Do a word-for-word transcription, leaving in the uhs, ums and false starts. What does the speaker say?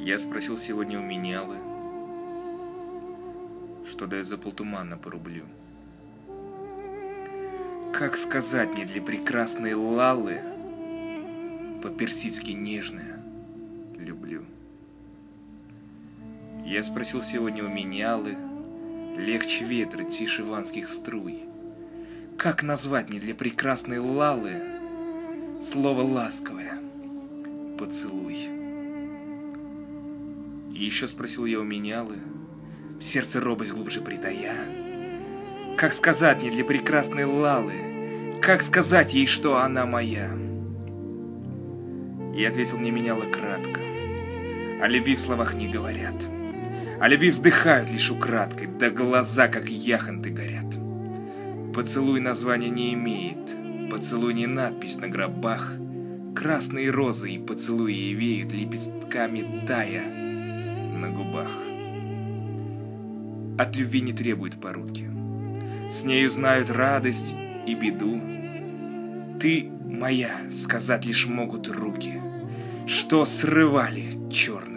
Я спросил сегодня у менялы, что дает за полтумана по рублю. Как сказать мне для прекрасной Лалы, по-персидски нежное люблю. Я спросил сегодня у менялы, легче ветра, тише ванских струй. Как назвать мне для прекрасной Лалы слово ласковое поцелуй? И еще спросил я у менялы, в сердце робость глубже притая, как сказать мне для прекрасной Лалы, как сказать ей, что она моя? И ответил мне меняла кратко: о любви в словах не говорят, о любви вздыхают лишь украдкой, да глаза, как яхонты, горят. Поцелуй названия не имеет, поцелуй не надпись на гробах, красные розы и поцелуи веют лепестками тая на губах. От любви не требует поруки, с нею знают радость и беду. Ты моя, сказать лишь могут руки, что срывали черные